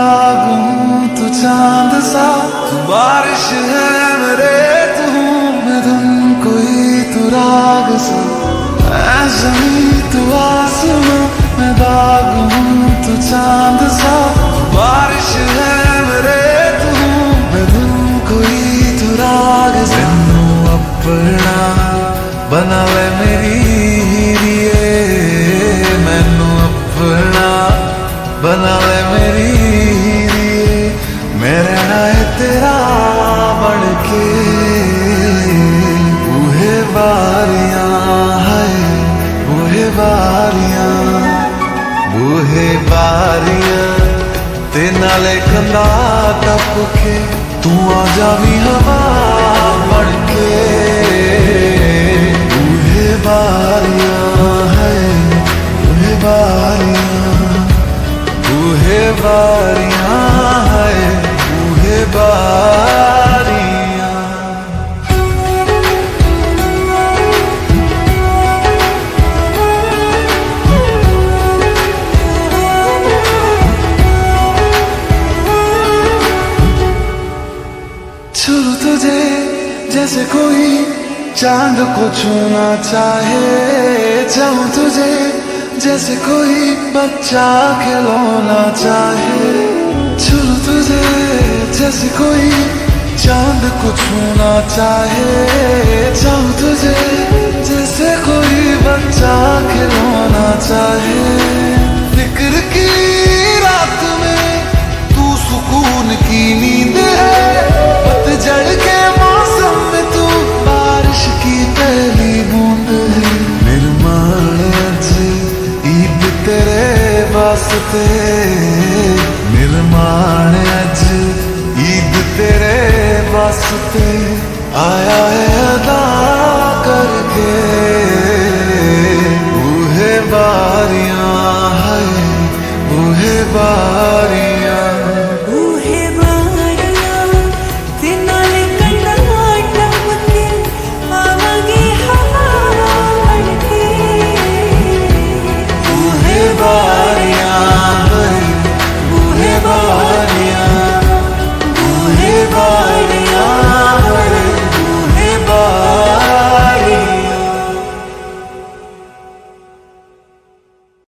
दाग हूँ तू चांद सा, तू बारिश है मेरे तू मैं धुन कोई तू राग सा, मैं जमीन तू आसमां, मैं दाग हूँ तू चांद सा, बारिश है मेरे तू मैं धुन कोई तू राग सा। मैनू अपना बना ले मेरी हीरिए, मैनू अपना बना ले मेरी हीरिए, मैं रहना है तेरा बन के। बूहे बारियां है बूहे बारियां, बूहे बारियां ते नाले कंधा टप के, तू आ जावी हवा बन के। बूहे बारियां है बूहे बारियां, बूहे बारियां है बूहे बारियां। छू तुझे जैसे कोई चांद को छूना चाहे, चाहूं तुझे जैसे कोई बच्चा खिलौना चाहे, छू तुझे जैसे कोई चांद को छूना चाहे, चाहूं तुझे जैसे कोई बच्चा खिलौना चाहे। फिक्र की रात में तू सुकून की नींद है, पतझड़ के मौसम में तू बारिश की पहली बूंद है। निर्माण अज ईद तेरे वास्ते, निर्माण अज ईद तेरे वास्ते, आया है अदा करके। बूहे बारियां है बूहे बारियां।